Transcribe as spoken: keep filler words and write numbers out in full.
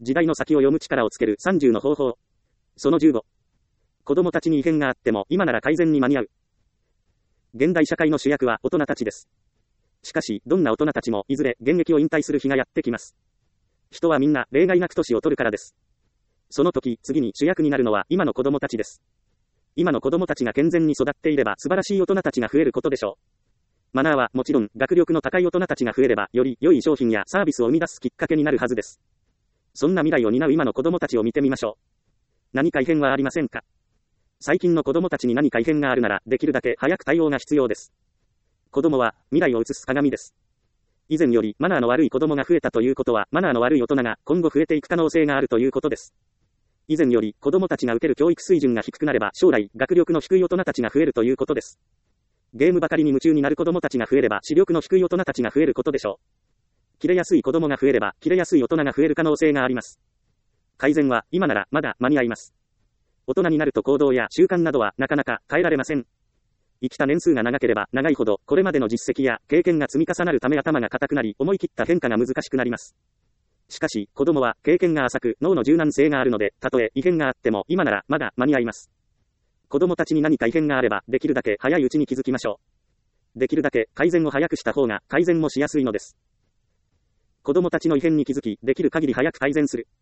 時代の先を読む力をつけるさんじゅうの方法。そのじゅうご。子供たちに異変があっても今なら改善に間に合う。現代社会の主役は大人たちです。しかし、どんな大人たちもいずれ現役を引退する日がやってきます。人はみんな例外なく年を取るからです。その時、次に主役になるのは今の子供たちです。今の子供たちが健全に育っていれば素晴らしい大人たちが増えることでしょう。マナーはもちろん、学力の高い大人たちが増えれば、より良い商品やサービスを生み出すきっかけになるはずです。そんな未来を担う今の子供たちを見てみましょう。何か異変はありませんか？最近の子供たちに何か異変があるなら、できるだけ早く対応が必要です。子供は未来を映す鏡です。以前よりマナーの悪い子供が増えたということは、マナーの悪い大人が今後増えていく可能性があるということです。以前より子供たちが受ける教育水準が低くなれば、将来学力の低い大人たちが増えるということです。ゲームばかりに夢中になる子供たちが増えれば、視力の低い大人たちが増えることでしょう。切れやすい子供が増えれば、切れやすい大人が増える可能性があります。改善は今ならまだ間に合います。大人になると行動や習慣などはなかなか変えられません。生きた年数が長ければ長いほど、これまでの実績や経験が積み重なるため頭が固くなり、思い切った変化が難しくなります。しかし、子供は経験が浅く、脳の柔軟性があるので、たとえ異変があっても今ならまだ間に合います。子供たちに何か異変があれば、できるだけ早いうちに気づきましょう。できるだけ改善を早くした方が改善もしやすいのです。子供たちの異変に気づき、できる限り早く改善する。